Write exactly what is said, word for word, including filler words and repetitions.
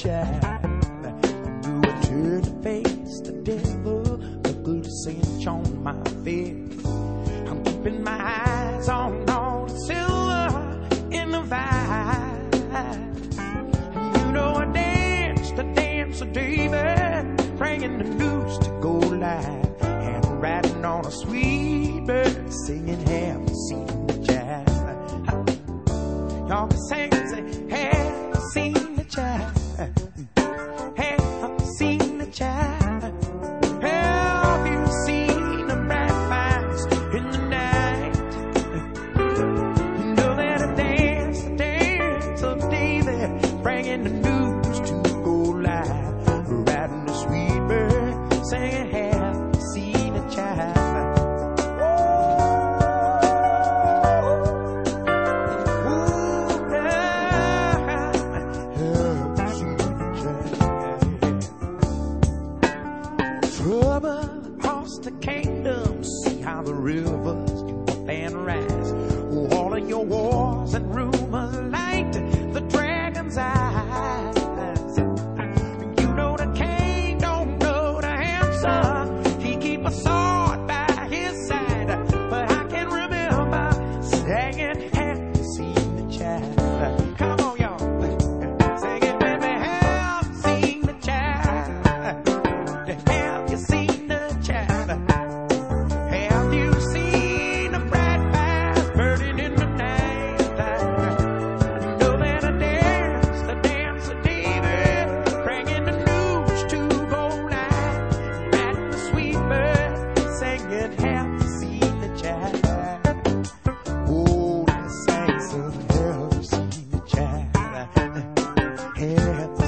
child. You would turn to face the devil, the good cinch on my face. I'm keeping my eyes on all the silver in the vine. You know I dance the dance of David, bringing the news to go live, and riding on a sweet bird, singing have you seen the child? Y'all can sing and say, have you seen the child? Have you seen the child? Have you seen the bright lights in the night? You know that I dance the dance of David, bringing the news to go live, riding the sweet bird, singing have you seen a child? Trouble across the kingdom, see how the rivers go up and rise. Oh, all of your wars and rumors light the dragon's eyes. You know the king don't know the answer. He keep a sword by his side, but I can remember singing, have you seen the child? Come on, y'all, sing it with me. Have you seen the child? Have you seen the child? Have you seen the bright fires burning in the night? You know that I dance the dance of David, bringing the news to go live, riding the sweet bird, singing, have you seen the child? Oh, the saints of have you seen the child? Have